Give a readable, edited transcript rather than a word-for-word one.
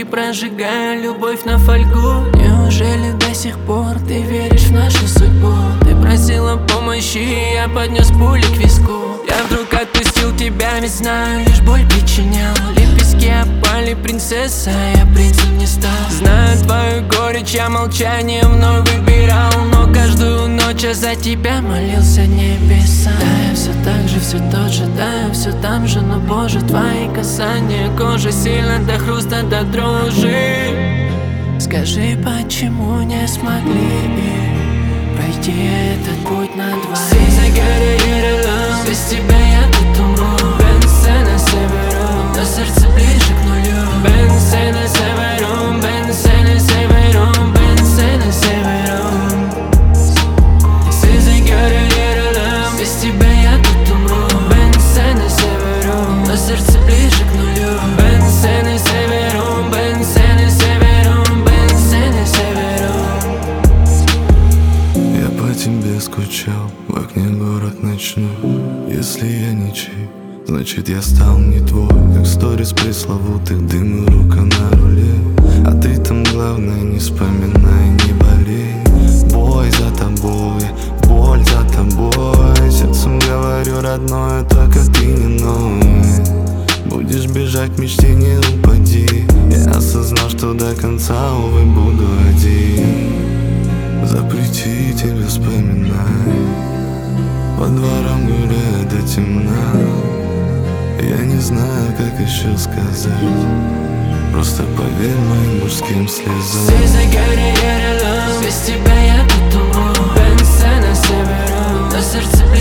спички прожигая любовь на фольгу. Неужели до сих пор ты веришь в нашу судьбу? Ты просила помощи, я поднес пули к виску. Я вдруг отпустил тебя, ведь знаю, лишь боль причинял. Лепестки опали, принцесса, я принцем не стал. Знаю твою горечь, я молчание вновь выбирал. Но каждую ночь я за тебя молился небесам. Да, я все так же, все тот же, да, я все там же. Но, Боже, твои касания кожи сильно до хруста, до дрожи. Скажи, почему не смогли пройти этот путь на двоих? Без тебя я тут умру. Бенсе на северу, но сердце ближе к нулю. Бенсе на северу, бенсе на северу, бенсе на северу. Без тебя я тут умру. Бенсе на северу, но сердце ближе к нулю. Бенсе на северу, бенсе на северу, бенсе на северу. Я по тебе скучал, в окне город ночной. Если я ничей, значит я стал не твой. Как сторис пресловутых, дым и рука на руле. А ты там главное не вспоминай, не болей. Бой за тобой, боль за тобой. Сердцем говорю, родное, только ты не ной. Будешь бежать к мечте, не упади. Я осознал, что до конца, увы, буду один. Запрети тебе вспоминать. По дворам гуляя до темна. Я не знаю, как еще сказать. Просто поверь моим мужским слезам. Без тебя я тут умру. Бенсе на северу, но сердце